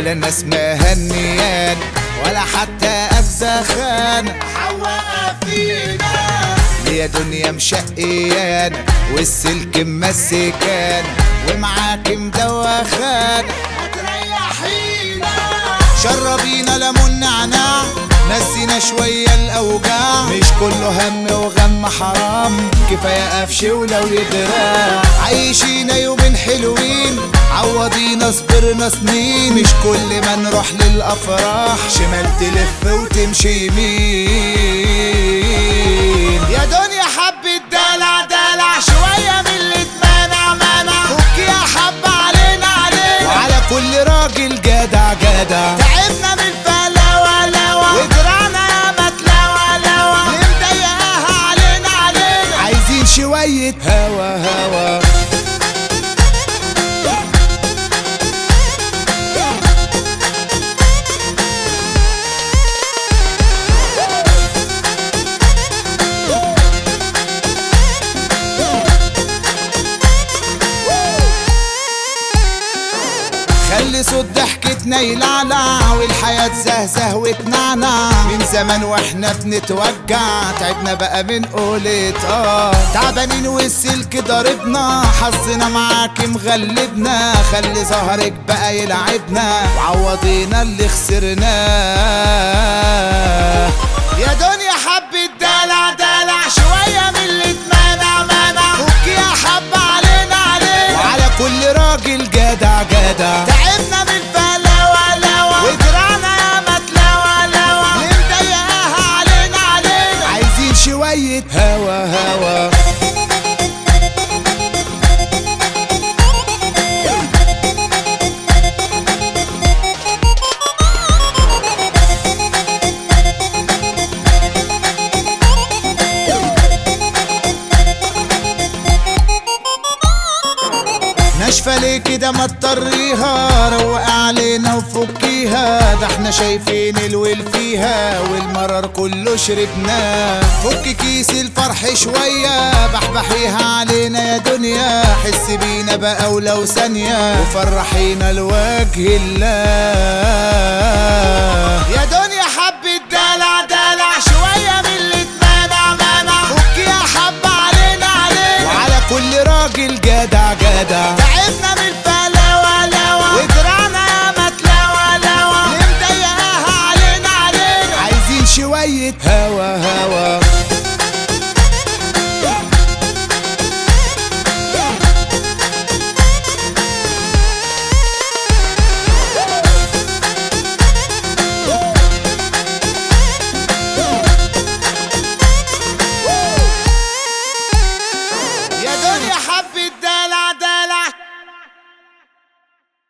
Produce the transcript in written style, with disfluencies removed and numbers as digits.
ولا ناس مهنيان ولا حتى أجزخان حواء فينا يا دنيا مشقيان والسلك مسكان ومعاك مدوخان هتريحينا شربينا ليمون نعناع نسينا شوية الأوجاع مش كله هم وغم حرام كفاية قفش ولو يدراع عايشينا يومين حلوين عوضينا صبرنا سنين مش كل ما نروح للأفراح شمال تلف وتمشي يمين يا دنيا حبة دلع دلع شوية من اللي اتمنع منع فك يا حب علينا علينا وعلى كل راجل جدع جدع تعبنا من فلوة لوة ودراعنا يا متلوة لوة اللي مضايقاها علينا علينا عايزين شوية هوا هوا خلي صوت ضحكتنا يلعلع والحياة زهزه وتنعنع من زمان واحنا بنتوجع تعبنا بقى من قولة تعبانين والسلك ضاربنا حظنا معاك مغلبنا خلي ظهرك بقى يلعبنا وعوضينا اللي خسرناه يا دنيا حبة دلع دلع شوية من اللي اتمنع منع فك يا حب علينا علينا وعلى كل راجل جدع جدع تعبنا من فلوة لوة ودراعنا يا متلوة لوة اللي مضايقاها علينا علينا عايزين شوية هوا هوا ناشفة ليه كده ما تطريها روق علينا وفكيها ده احنا شايفين الويل فيها والمرار كله شربناه فك كيس الفرح شوية بحبحيها علينا يا دنيا حس بينا بقى ولو ثانية وفرحينا لوجه الله